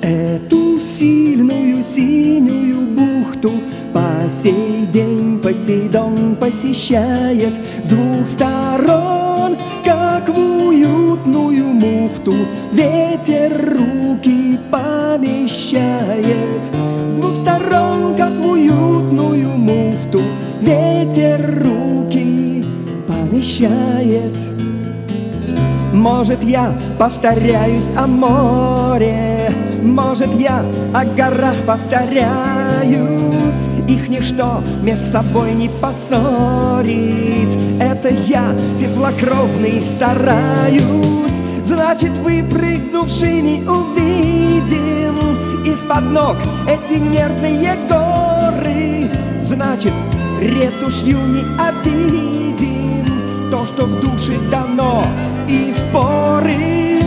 Эту сильную синюю бухту по сей день Посейдон посещает с двух сторон, как в уютную муфту ветер руки помещает. С двух сторон, как в уютную муфту ветер руки помещает. Может, я повторяюсь о море, может, я о горах повторяюсь. Их ничто меж собой не поссорит. Это я, теплокровный, стараюсь. Значит, выпрыгнувшими увидим из-под ног эти нервные горы. Значит, ретушью не обидим то, что в душе дано и в поры.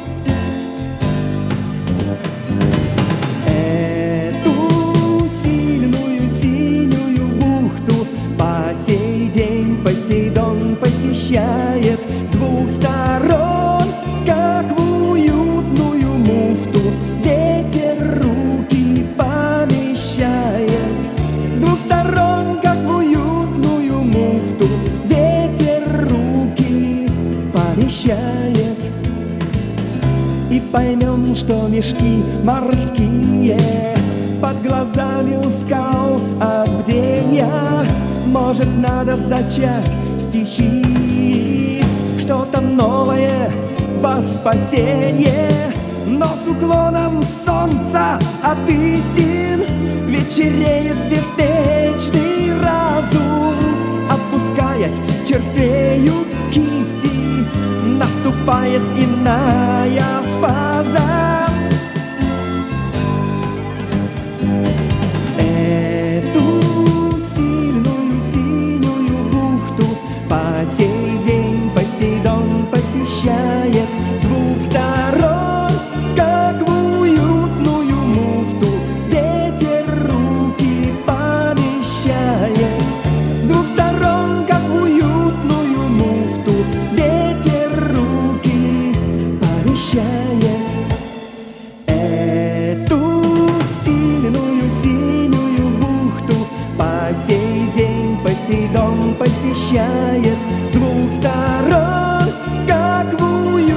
Эту сильную синюю бухту по сей день Посейдон посещает с двух сторон, как в уютную муфту ветер руки помещает. С двух сторон, как в уютную муфту ветер руки помещает. И поймем, что мешки морские под глазами у скал от бдения. Может, надо зачать в стихи что-то новое во спасение. Но с уклоном солнца от истин вечереет беспечный разум. Опускаясь, черствеют кисти, наступает иная фаза. Эту сильную синюю бухту по сей день Посейдон посещает с двух сторон, как в уютную муфту ветер руки помещает. С двух сторон, как в уютную муфту ветер руки помещает. Эту сильную синюю бухту по сей день Посейдон посещает с двух сторон, как в уютную